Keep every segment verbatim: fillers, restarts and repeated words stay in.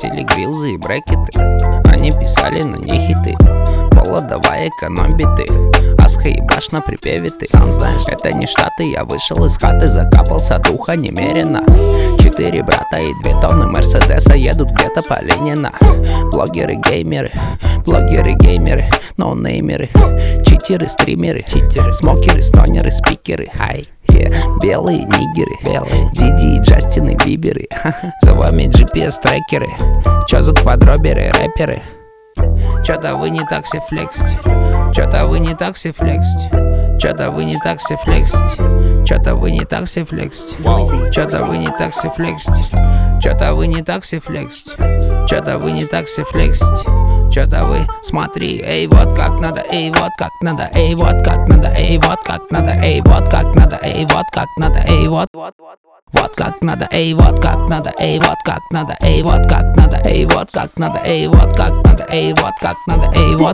носили грилзы и брекеты. Они писали на них хиты. Пола, давай экономь биты. Асха ебашь на припеве ты. Сам знаешь, это не Штаты. Я вышел из хаты, закапался духа немерено. Четыре брата и две тонны Мерседеса едут где-то по Ленина. Блогеры-геймеры, блогеры-геймеры, ноунеймеры, читеры, стримеры, читеры, смокеры, стонеры, спикеры. Хай, yeah. Белые нигеры, белые Диди и Джастин и Биберы. За вами джи пи эс-трекеры. Чё за квадроберы, рэперы? Чё-то вы не так все флексите. Чё-то вы не так все флексите. Чё-то вы не так все флексите. Чё-то вы не так все флексите. Чё-то вы не так все флексите. Чё-то вы не так все флексите. Чё-то вы не так все флексите. Чё-то вы, смотри, эй, вот как надо, эй, вот как надо, эй, вот как надо, эй, вот как надо, эй, вот как надо, эй, вот как надо, эй, вот. Вот как надо, эй, вот как надо, эй, вот как надо, эй, вот как надо, эй, вот как надо, эй, вот как надо, эй, вот как надо, эй, вот.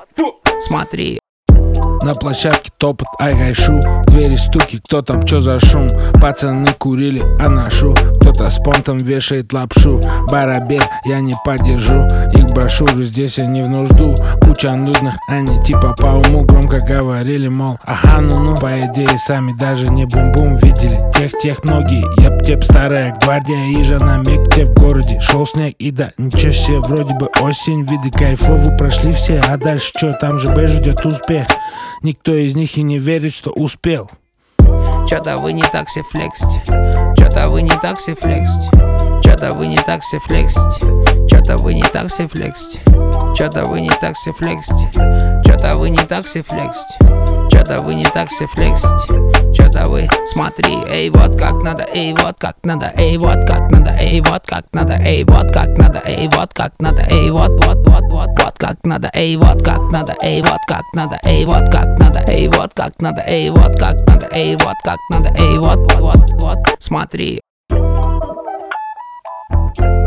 Смотри. На площадке топот, айгайшу, двери стуки, кто там, чё за шум? Пацаны курили, а ношу, кто-то с понтом вешает лапшу. Барабер, я не поддержу их брошюры, здесь я не в нужду. Куча нудных, они типа по уму громко говорили, мол, ага, ну-ну. По идее, сами даже не бум-бум видели. Тех-тех многие, еп-теп, старая гвардия, ижа на мектеп в городе. Шел снег и да, ничего себе, вроде бы осень, виды кайфовые прошли все. А дальше чё, там же Б ждет успех. Никто из них и не верит, что успел. Чё-то вы не так все флексите. Чё-то вы не так все флексите. Чё-то вы не так все флексите. Чё-то вы не так все флексите. Чё-то вы не так все флексите. Чё-то вы не так все флексите. Чё-то вы не так все флексите. Чё-то вы, смотри, эй, вот как надо, эй, вот как надо, эй, вот как надо, эй, вот как надо, эй, вот как надо, эй, вот как надо, эй, вот, вот, вот, вот, вот как надо, эй, вот как надо, эй, вот как надо, эй, вот как надо, эй, вот как надо, эй, вот как надо, эй, вот как надо, эй, вот, вот, вот, смотри.